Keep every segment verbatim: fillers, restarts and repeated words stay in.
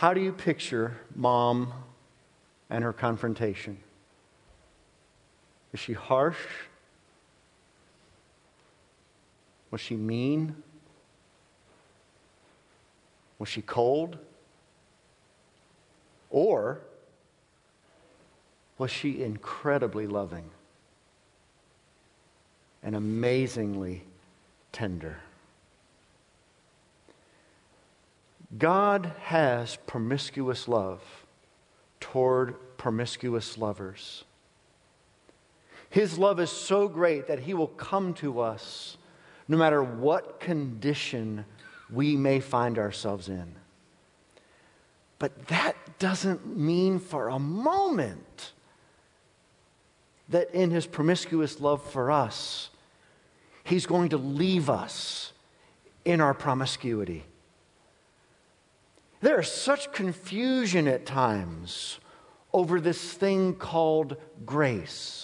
how do you picture Mom and her confrontation? Is she harsh? Was she mean? Was she cold? Or was she incredibly loving and amazingly tender? God has promiscuous love toward promiscuous lovers. His love is so great that He will come to us no matter what condition we may find ourselves in. But that doesn't mean for a moment that in His promiscuous love for us, He's going to leave us in our promiscuity. There is such confusion at times over this thing called grace.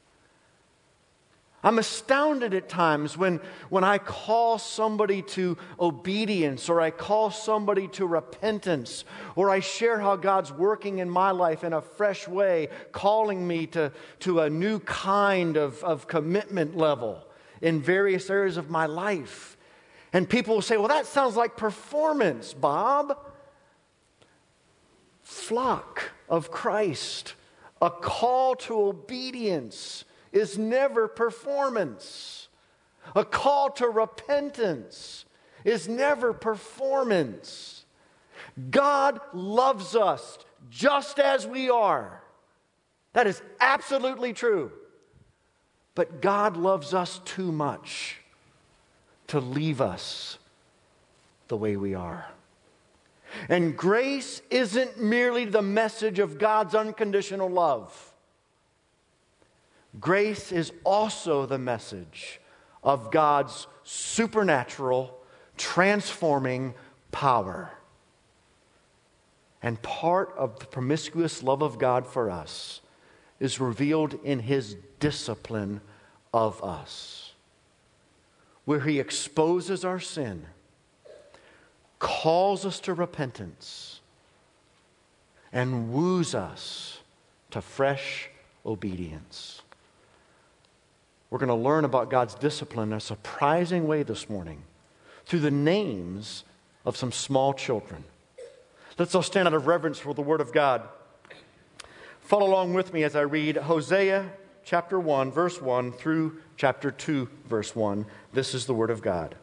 I'm astounded at times when, when I call somebody to obedience, or I call somebody to repentance, or I share how God's working in my life in a fresh way, calling me to, to a new kind of, of commitment level in various areas of my life. And people will say, well, that sounds like performance, Bob. Flock of Christ, a call to obedience is never performance. A call to repentance is never performance. God loves us just as we are. That is absolutely true. But God loves us too much to leave us the way we are. And grace isn't merely the message of God's unconditional love. Grace is also the message of God's supernatural, transforming power. And part of the promiscuous love of God for us is revealed in His discipline of us, where He exposes our sin, calls us to repentance, and woos us to fresh obedience. We're going to learn about God's discipline in a surprising way this morning through the names of some small children. Let's all stand out of reverence for the Word of God. Follow along with me as I read Hosea chapter one, verse one through chapter two, verse one. This is the Word of God.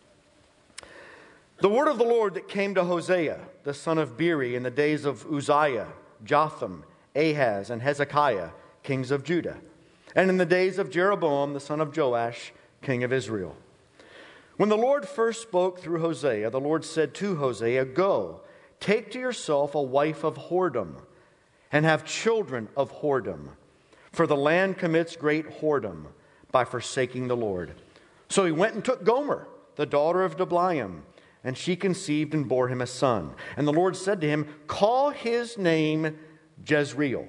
The word of the Lord that came to Hosea, the son of Beeri, in the days of Uzziah, Jotham, Ahaz, and Hezekiah, kings of Judah, and in the days of Jeroboam, the son of Joash, king of Israel. When the Lord first spoke through Hosea, the Lord said to Hosea, "Go, take to yourself a wife of whoredom, and have children of whoredom, for the land commits great whoredom by forsaking the Lord." So he went and took Gomer, the daughter of Diblaim, and she conceived and bore him a son. And the Lord said to him, "Call his name Jezreel,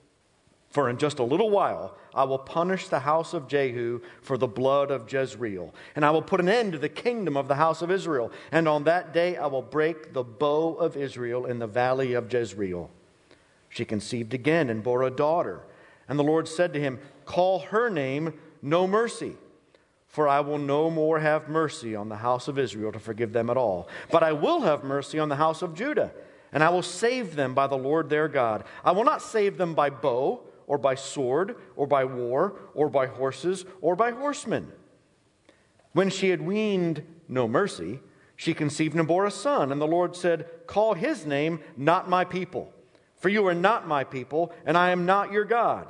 for in just a little while I will punish the house of Jehu for the blood of Jezreel, and I will put an end to the kingdom of the house of Israel. And on that day I will break the bow of Israel in the valley of Jezreel." She conceived again and bore a daughter. And the Lord said to him, "Call her name No Mercy, for I will no more have mercy on the house of Israel to forgive them at all. But I will have mercy on the house of Judah, and I will save them by the Lord their God. I will not save them by bow, or by sword, or by war, or by horses, or by horsemen." When she had weaned No Mercy, she conceived and bore a son. And the Lord said, "Call his name Not My People, for you are not my people, and I am not your God.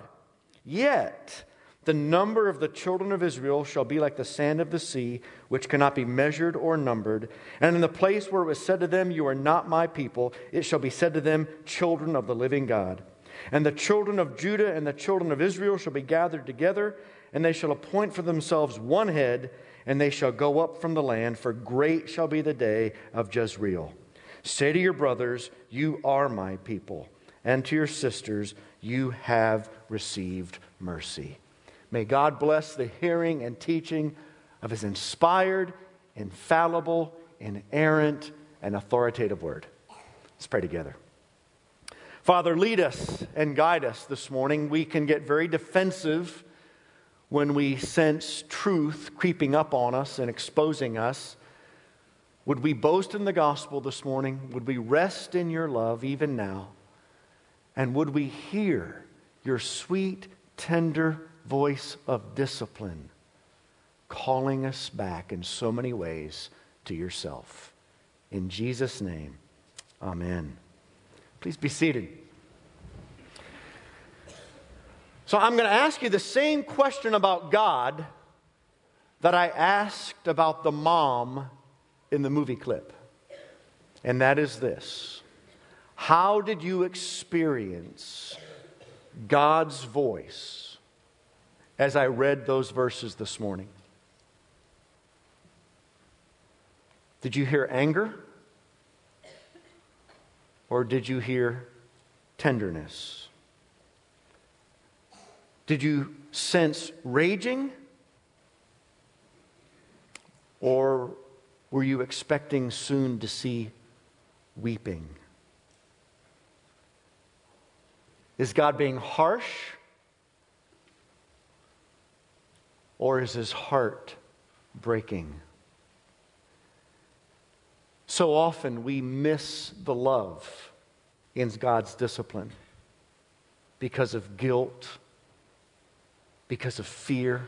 Yet the number of the children of Israel shall be like the sand of the sea, which cannot be measured or numbered. And in the place where it was said to them, 'You are not my people,' it shall be said to them, 'Children of the living God.' And the children of Judah and the children of Israel shall be gathered together, and they shall appoint for themselves one head, and they shall go up from the land, for great shall be the day of Jezreel. Say to your brothers, 'You are my people,' and to your sisters, 'You have received mercy.'" May God bless the hearing and teaching of His inspired, infallible, inerrant, and authoritative word. Let's pray together. Father, lead us and guide us this morning. We can get very defensive when we sense truth creeping up on us and exposing us. Would we boast in the gospel this morning? Would we rest in your love even now? And would we hear your sweet, tender voice of discipline calling us back in so many ways to yourself? In Jesus' name, amen. Please be seated. So I'm going to ask you the same question about God that I asked about the mom in the movie clip. And that is this: how did you experience God's voice as I read those verses this morning? Did you hear anger? Or did you hear tenderness? Did you sense raging? Or were you expecting soon to see weeping? Is God being harsh? Or is his heart breaking? So often we miss the love in God's discipline because of guilt, because of fear.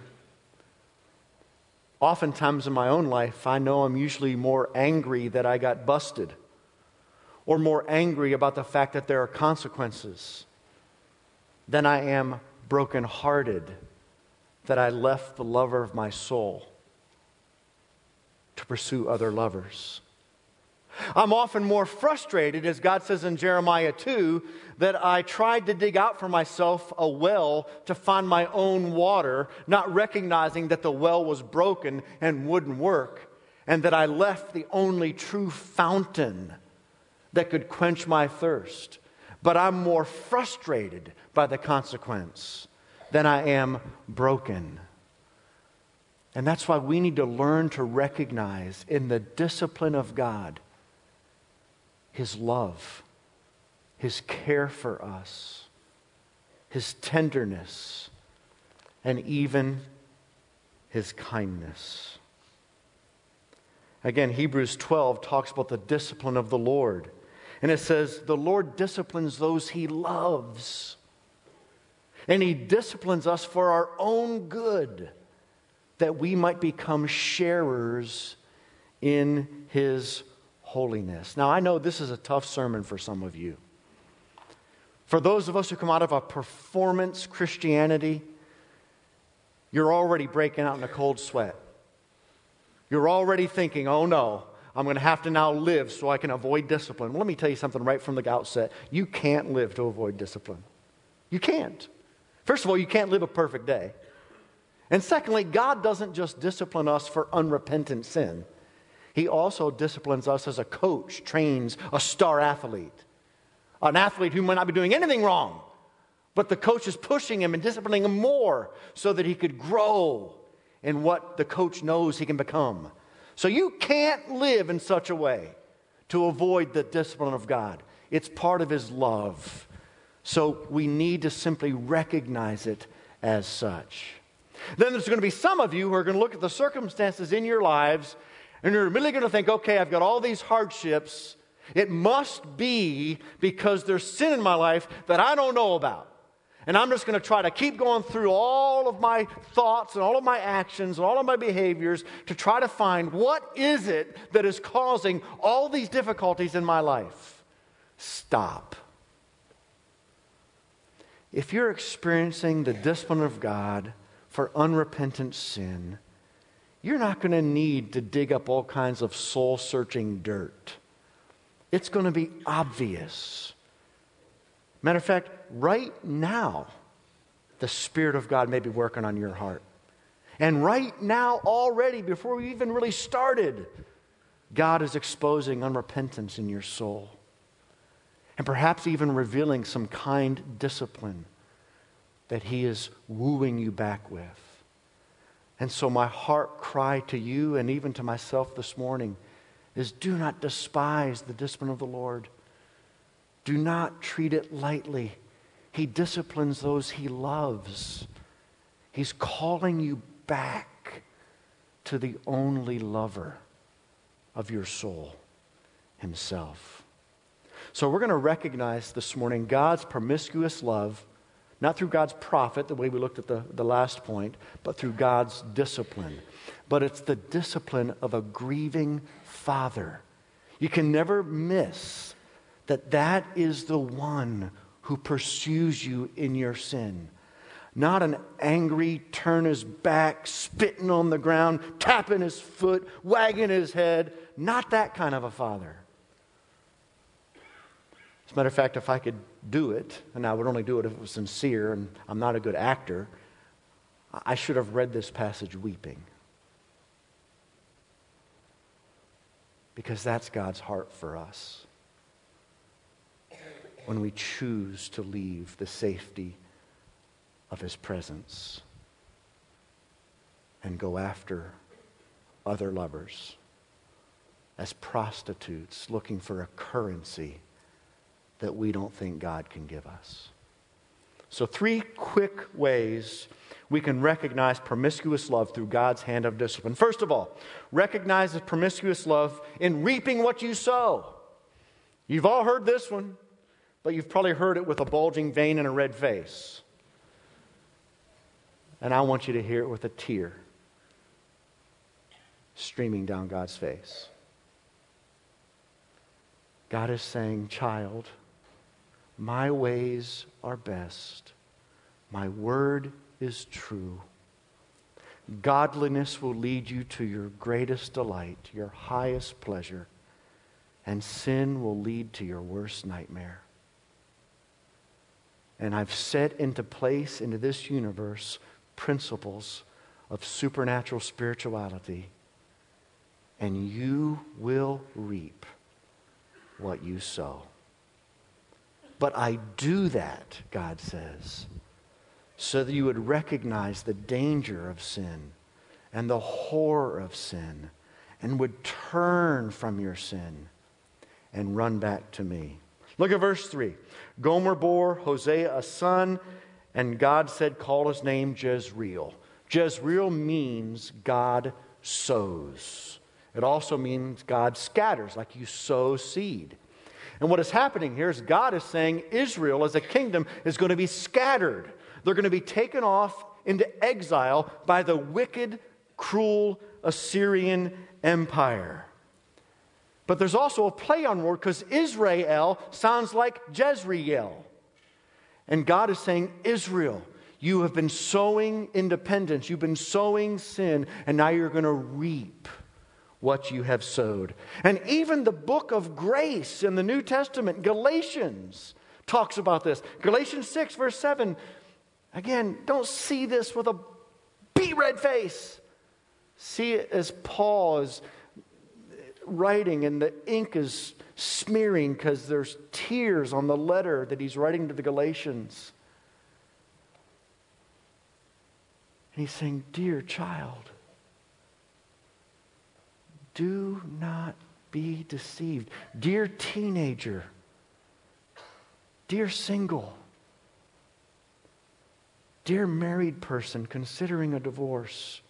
Oftentimes in my own life, I know I'm usually more angry that I got busted, or more angry about the fact that there are consequences, than I am brokenhearted that I left the lover of my soul to pursue other lovers. I'm often more frustrated, as God says in Jeremiah two, that I tried to dig out for myself a well to find my own water, not recognizing that the well was broken and wouldn't work, and that I left the only true fountain that could quench my thirst. But I'm more frustrated by the consequence than I am broken. And that's why we need to learn to recognize in the discipline of God his love, his care for us, his tenderness, and even his kindness. Again, Hebrews twelve talks about the discipline of the Lord. And it says, the Lord disciplines those he loves. And he disciplines us for our own good, that we might become sharers in his holiness. Now, I know this is a tough sermon for some of you. For those of us who come out of a performance Christianity, you're already breaking out in a cold sweat. You're already thinking, oh no, I'm going to have to now live so I can avoid discipline. Well, let me tell you something right from the outset. You can't live to avoid discipline. You can't. First of all, you can't live a perfect day. And secondly, God doesn't just discipline us for unrepentant sin. He also disciplines us as a coach trains a star athlete. An athlete who might not be doing anything wrong, but the coach is pushing him and disciplining him more so that he could grow in what the coach knows he can become. So you can't live in such a way to avoid the discipline of God. It's part of his love. So we need to simply recognize it as such. Then there's going to be some of you who are going to look at the circumstances in your lives and you're immediately going to think, okay, I've got all these hardships. It must be because there's sin in my life that I don't know about. And I'm just going to try to keep going through all of my thoughts and all of my actions and all of my behaviors to try to find what is it that is causing all these difficulties in my life. Stop. If you're experiencing the discipline of God for unrepentant sin, you're not going to need to dig up all kinds of soul-searching dirt. It's going to be obvious. Matter of fact, right now, the Spirit of God may be working on your heart. And right now, already, before we even really started, God is exposing unrepentance in your soul. And perhaps even revealing some kind discipline that he is wooing you back with. And so my heart cry to you and even to myself this morning is, do not despise the discipline of the Lord. Do not treat it lightly. He disciplines those he loves. He's calling you back to the only lover of your soul, himself. So we're going to recognize this morning God's promiscuous love, not through God's prophet, the way we looked at the, the last point, but through God's discipline. But it's the discipline of a grieving father. You can never miss that that is the one who pursues you in your sin. Not an angry, turn his back, spitting on the ground, tapping his foot, wagging his head. Not that kind of a father. As a matter of fact, if I could do it, and I would only do it if it was sincere, and I'm not a good actor, I should have read this passage weeping. Because that's God's heart for us. When we choose to leave the safety of His presence and go after other lovers as prostitutes looking for a currency that we don't think God can give us. So three quick ways we can recognize promiscuous love through God's hand of discipline. First of all, recognize the promiscuous love in reaping what you sow. You've all heard this one, but you've probably heard it with a bulging vein and a red face. And I want you to hear it with a tear streaming down God's face. God is saying, child, my ways are best. My word is true. Godliness will lead you to your greatest delight, your highest pleasure, and sin will lead to your worst nightmare. And I've set into place into this universe principles of supernatural spirituality, and you will reap what you sow. But I do that, God says, so that you would recognize the danger of sin and the horror of sin and would turn from your sin and run back to me. Look at verse three. Gomer bore Hosea a son, and God said, call his name Jezreel. Jezreel means God sows. It also means God scatters, like you sow seed. And what is happening here is God is saying Israel as a kingdom is going to be scattered. They're going to be taken off into exile by the wicked, cruel Assyrian Empire. But there's also a play on word because Israel sounds like Jezreel. And God is saying, Israel, you have been sowing independence. You've been sowing sin, and now you're going to reap what you have sowed. And even the book of grace in the New Testament, Galatians, talks about this. Galatians six, verse seven. Again, don't see this with a beet red face. See it as Paul is writing and the ink is smearing because there's tears on the letter that he's writing to the Galatians. And he's saying, dear child, do not be deceived. Dear teenager, dear single, dear married person considering a divorce,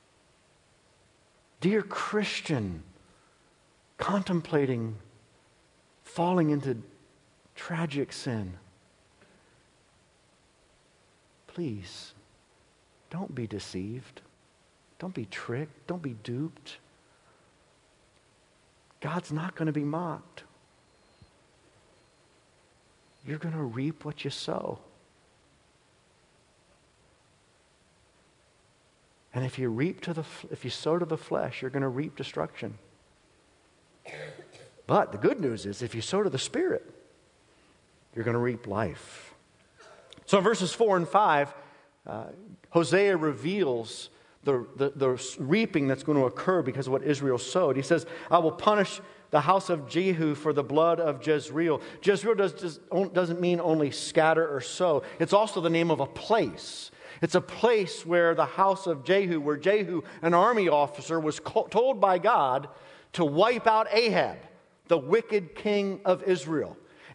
dear Christian contemplating falling into tragic sin, please don't be deceived. Don't be tricked. Don't be duped. God's not going to be mocked. You're going to reap what you sow. And if you reap to the, if you sow to the flesh, you're going to reap destruction. But the good news is, if you sow to the Spirit, you're going to reap life. So in verses four and five, uh, Hosea reveals The, the, the reaping that's going to occur because of what Israel sowed. He says, I will punish the house of Jehu for the blood of Jezreel. Jezreel does, does, doesn't mean only scatter or sow. It's also the name of a place. It's a place where the house of Jehu, where Jehu, an army officer, was co- told by God to wipe out Ahab, the wicked king of Israel.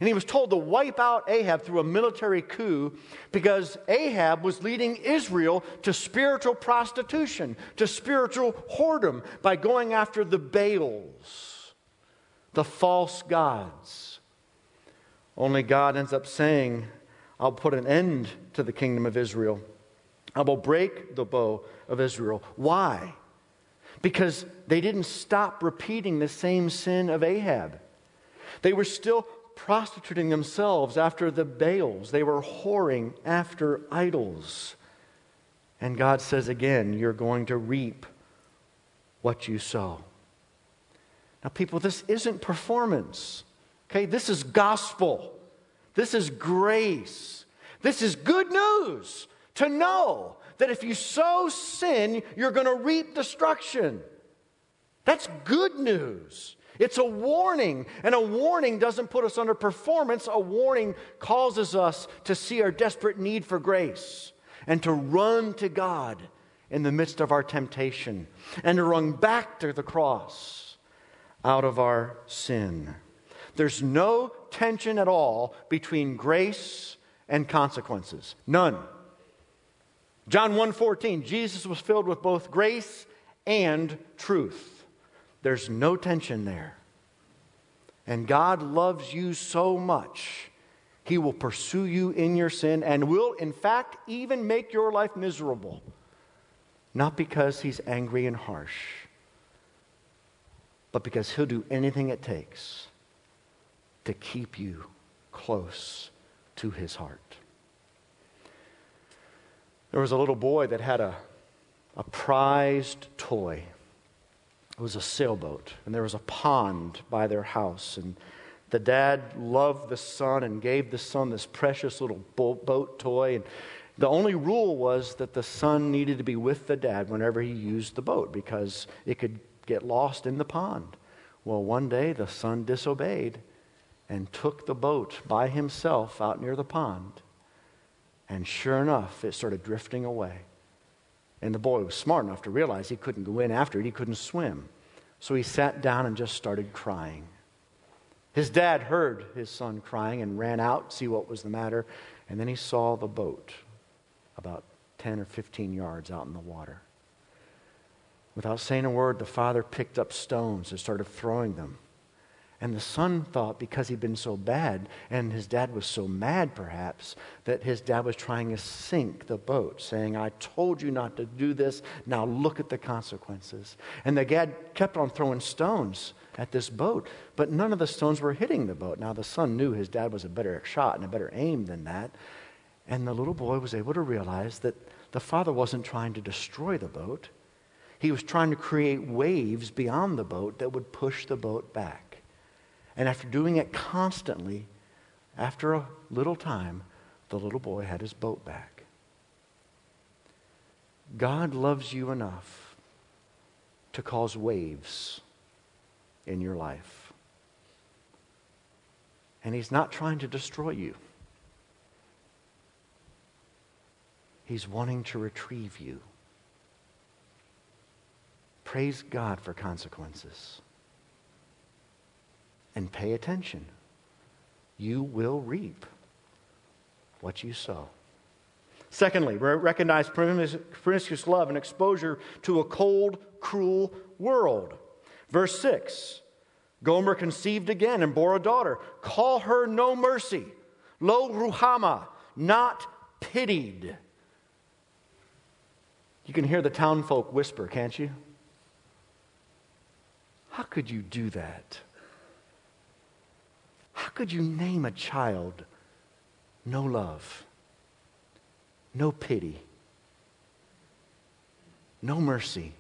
And he was told to wipe out Ahab through a military coup because Ahab was leading Israel to spiritual prostitution, to spiritual whoredom by going after the Baals, the false gods. Only God ends up saying, I'll put an end to the kingdom of Israel. I will break the bow of Israel. Why? Because they didn't stop repeating the same sin of Ahab. They were still prostituting themselves after the Baals. They were whoring after idols. And God says again, you're going to reap what you sow. Now, people, this isn't performance. Okay, this is gospel. This is grace. This is good news to know that if you sow sin, you're going to reap destruction. That's good news. It's a warning, and a warning doesn't put us under performance. A warning causes us to see our desperate need for grace and to run to God in the midst of our temptation and to run back to the cross out of our sin. There's no tension at all between grace and consequences. None. John one fourteen, Jesus was filled with both grace and truth. There's no tension there. And God loves you so much, He will pursue you in your sin and will, in fact, even make your life miserable. Not because He's angry and harsh, but because He'll do anything it takes to keep you close to His heart. There was a little boy that had a, a prized toy. It was a sailboat, and there was a pond by their house, and the dad loved the son and gave the son this precious little boat, boat toy, and the only rule was that the son needed to be with the dad whenever he used the boat because it could get lost in the pond. Well, one day the son disobeyed and took the boat by himself out near the pond, and sure enough, it started drifting away. And the boy was smart enough to realize he couldn't go in after it. He couldn't swim. So he sat down and just started crying. His dad heard his son crying and ran out to see what was the matter. And then he saw the boat about ten or fifteen yards out in the water. Without saying a word, the father picked up stones and started throwing them. And the son thought because he'd been so bad, and his dad was so mad perhaps, that his dad was trying to sink the boat, saying, I told you not to do this, now look at the consequences. And the dad kept on throwing stones at this boat, but none of the stones were hitting the boat. Now the son knew his dad was a better shot and a better aim than that, and the little boy was able to realize that the father wasn't trying to destroy the boat. He was trying to create waves beyond the boat that would push the boat back. And after doing it constantly, after a little time, the little boy had his boat back. God loves you enough to cause waves in your life. And He's not trying to destroy you. He's wanting to retrieve you. Praise God for consequences. And pay attention. You will reap what you sow. Secondly, recognize promiscuous love and exposure to a cold, cruel world. Verse six, Gomer conceived again and bore a daughter. Call her no mercy. Lo ruhama, not pitied. You can hear the townfolk whisper, can't you? How could you do that? How could you name a child no love, no pity, no mercy?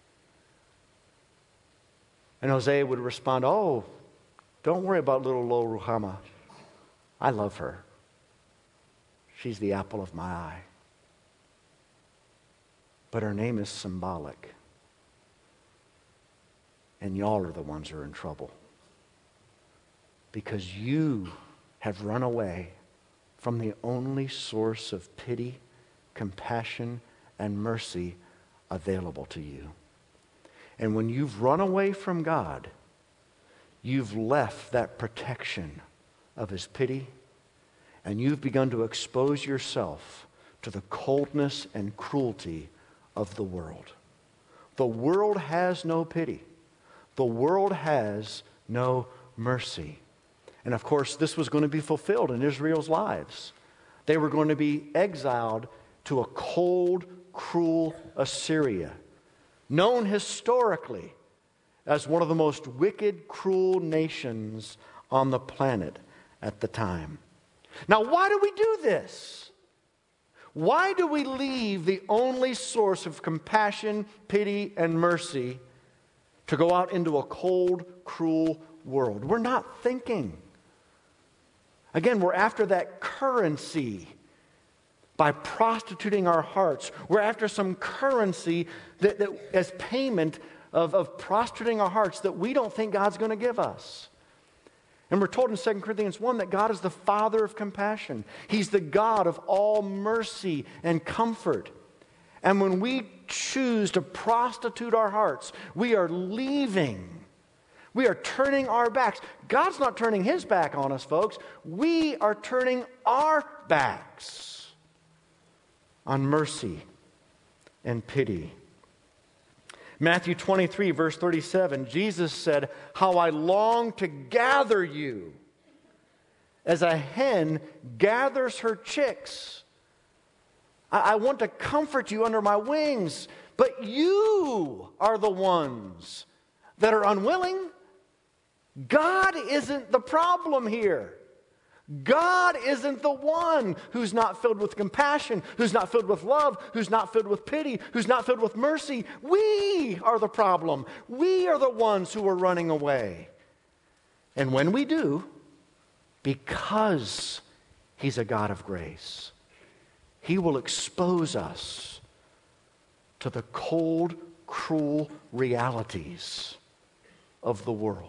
And Hosea would respond, oh, don't worry about little Lo Ruhama. I love her. She's the apple of my eye. But her name is symbolic. And y'all are the ones who are in trouble. Because you have run away from the only source of pity, compassion, and mercy available to you. And when you've run away from God, you've left that protection of His pity, and you've begun to expose yourself to the coldness and cruelty of the world. The world has no pity. The world has no mercy. And of course, this was going to be fulfilled in Israel's lives. They were going to be exiled to a cold, cruel Assyria, known historically as one of the most wicked, cruel nations on the planet at the time. Now, why do we do this? Why do we leave the only source of compassion, pity, and mercy to go out into a cold, cruel world? We're not thinking. Again, we're after that currency by prostituting our hearts. We're after some currency that, that as payment of, of prostituting our hearts that we don't think God's going to give us. And we're told in Second Corinthians one that God is the Father of compassion. He's the God of all mercy and comfort. And when we choose to prostitute our hearts, we are leaving. We are turning our backs. God's not turning His back on us, folks. We are turning our backs on mercy and pity. Matthew twenty-three, verse thirty-seven, Jesus said, "How I long to gather you as a hen gathers her chicks. I, I want to comfort you under my wings, but you are the ones that are unwilling." God isn't the problem here. God isn't the one who's not filled with compassion, who's not filled with love, who's not filled with pity, who's not filled with mercy. We are the problem. We are the ones who are running away. And when we do, because He's a God of grace, He will expose us to the cold, cruel realities of the world.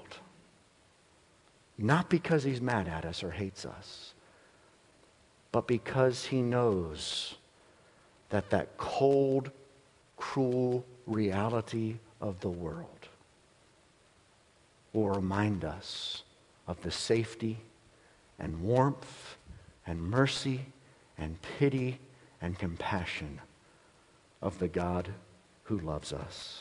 Not because He's mad at us or hates us, but because He knows that that cold, cruel reality of the world will remind us of the safety and warmth and mercy and pity and compassion of the God who loves us.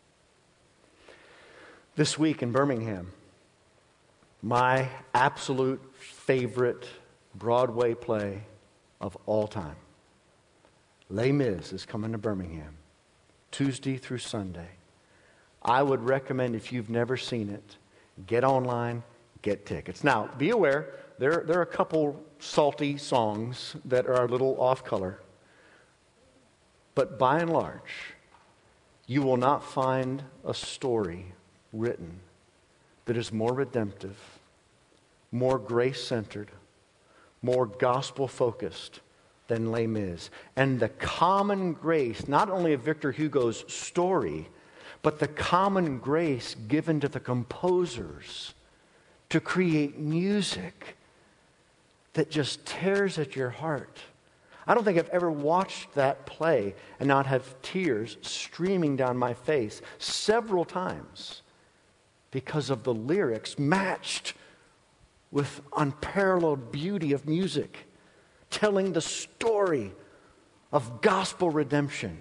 This week in Birmingham, my absolute favorite Broadway play of all time, Les Mis, is coming to Birmingham, Tuesday through Sunday. I would recommend, if you've never seen it, get online, get tickets. Now, be aware, there, there are a couple salty songs that are a little off color. But by and large, you will not find a story written that is more redemptive, more grace-centered, more gospel-focused than Les Mis. And the common grace, not only of Victor Hugo's story, but the common grace given to the composers to create music that just tears at your heart. I don't think I've ever watched that play and not have tears streaming down my face several times, because of the lyrics matched with unparalleled beauty of music, telling the story of gospel redemption.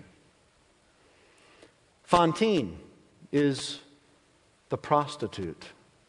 Fantine is the prostitute.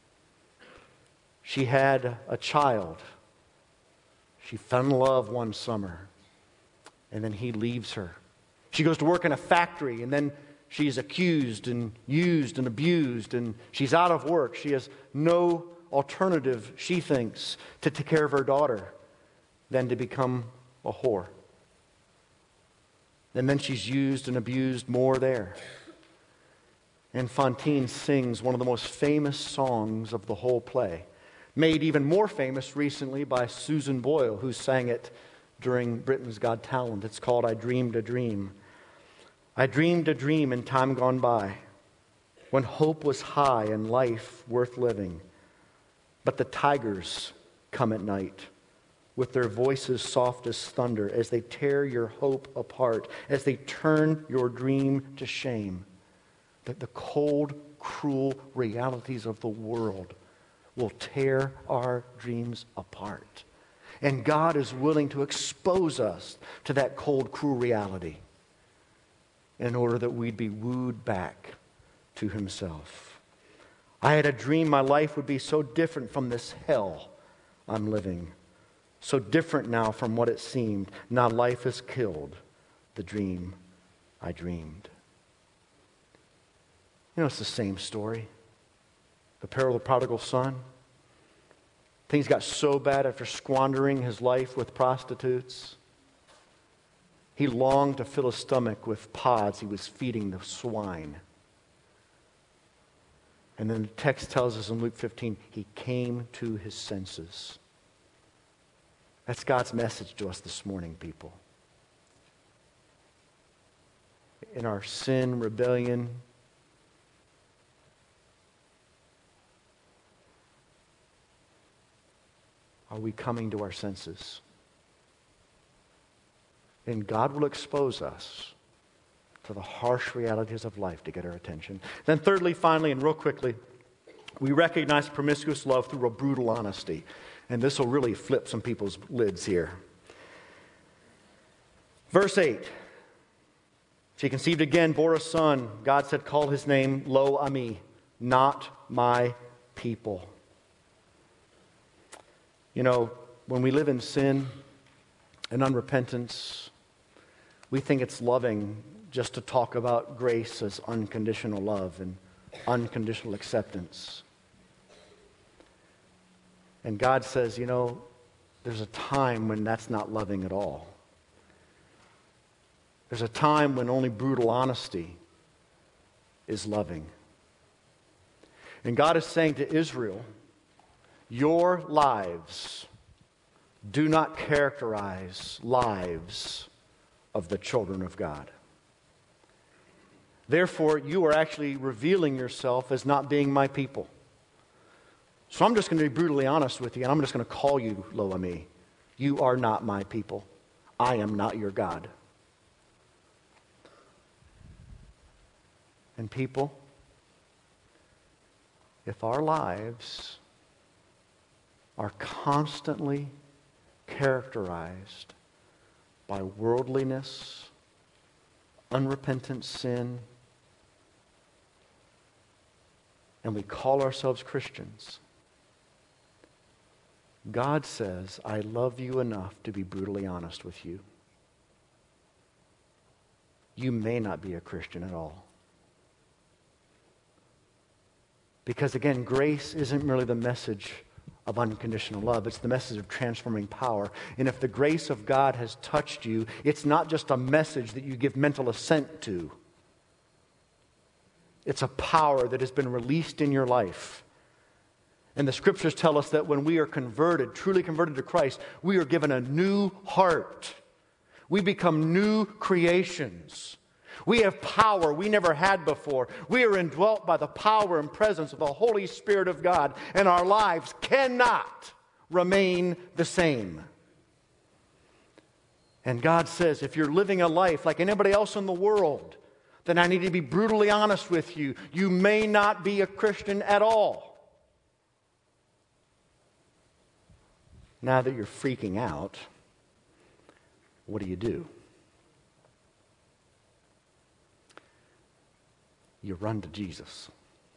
She had a child. She fell in love one summer, and then he leaves her. She goes to work in a factory, and then she's accused and used and abused, and she's out of work. She has no alternative, she thinks, to take care of her daughter than to become a whore. And then she's used and abused more there. And Fantine sings one of the most famous songs of the whole play, made even more famous recently by Susan Boyle, who sang it during Britain's Got Talent. It's called "I Dreamed a Dream." I dreamed a dream in time gone by, when hope was high and life worth living. But the tigers come at night, with their voices soft as thunder, as they tear your hope apart, as they turn your dream to shame. That the cold, cruel realities of the world will tear our dreams apart. And God is willing to expose us to that cold, cruel reality in order that we'd be wooed back to Himself. I had a dream my life would be so different from this hell I'm living. So different now from what it seemed. Now life has killed the dream I dreamed. You know, it's the same story. The parable of the prodigal son. Things got so bad after squandering his life with prostitutes. He longed to fill his stomach with pods he was feeding the swine. And then the text tells us in Luke fifteen, he came to his senses. That's God's message to us this morning, people. In our sin, rebellion, are we coming to our senses? And God will expose us to the harsh realities of life to get our attention. Then thirdly, finally, and real quickly, we recognize promiscuous love through a brutal honesty. And this will really flip some people's lids here. Verse eight. She conceived again, bore a son. God said, call his name Lo Ami, not my people. You know, when we live in sin and unrepentance, we think it's loving just to talk about grace as unconditional love and unconditional acceptance. And God says, you know, there's a time when that's not loving at all. There's a time when only brutal honesty is loving. And God is saying to Israel, your lives do not characterize lives of the children of God. Therefore, you are actually revealing yourself as not being my people. So I'm just going to be brutally honest with you, and I'm just going to call you Lo Ami. You are not my people. I am not your God. And people, if our lives are constantly characterized by worldliness, unrepentant sin, and we call ourselves Christians, God says, I love you enough to be brutally honest with you. You may not be a Christian at all. Because again, grace isn't merely the message of unconditional love. It's the message of transforming power. And if the grace of God has touched you, it's not just a message that you give mental assent to. It's a power that has been released in your life. And the scriptures tell us that when we are converted, truly converted to Christ, we are given a new heart. We become new creations. We have power we never had before. We are indwelt by the power and presence of the Holy Spirit of God, and our lives cannot remain the same. And God says, if you're living a life like anybody else in the world, then I need to be brutally honest with you. You may not be a Christian at all. Now that you're freaking out, what do you do? You run to Jesus.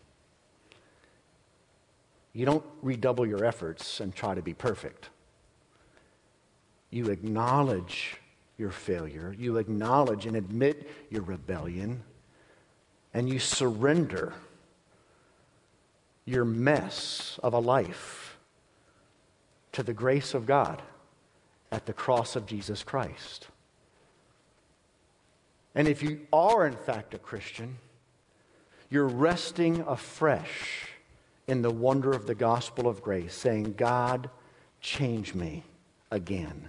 You don't redouble your efforts and try to be perfect. You acknowledge your failure. You acknowledge and admit your rebellion. And you surrender your mess of a life to the grace of God at the cross of Jesus Christ. And if you are in fact a Christian, you're resting afresh in the wonder of the gospel of grace, saying, God, change me again.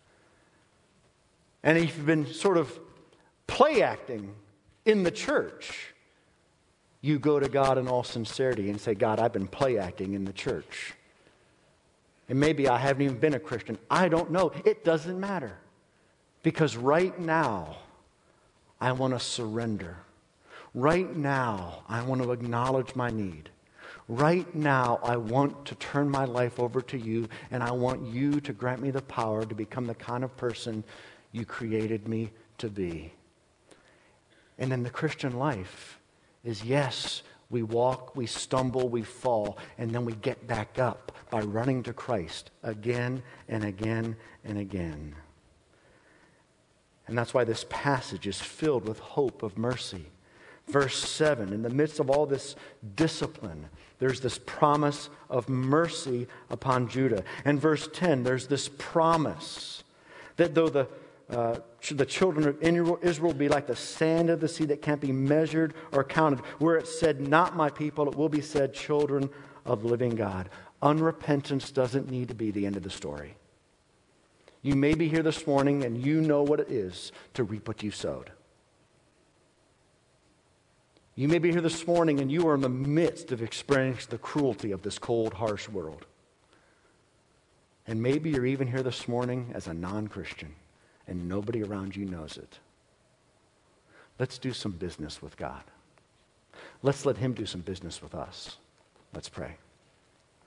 And if you've been sort of play acting in the church, you go to God in all sincerity and say, God, I've been play acting in the church. And maybe I haven't even been a Christian. I don't know. It doesn't matter. Because right now, I want to surrender. Right now, I want to acknowledge my need. Right now, I want to turn my life over to you, and I want you to grant me the power to become the kind of person you created me to be. And then the Christian life is, yes, we walk, we stumble, we fall, and then we get back up by running to Christ again and again and again. And that's why this passage is filled with hope of mercy. Verse seven, in the midst of all this discipline, there's this promise of mercy upon Judah. And verse ten, there's this promise that though the uh, the children of Israel be like the sand of the sea that can't be measured or counted, where it said, not my people, it will be said, children of the living God. Unrepentance doesn't need to be the end of the story. You may be here this morning and you know what it is to reap what you sowed. You may be here this morning and you are in the midst of experiencing the cruelty of this cold, harsh world. And maybe you're even here this morning as a non-Christian and nobody around you knows it. Let's do some business with God. Let's let Him do some business with us. Let's pray.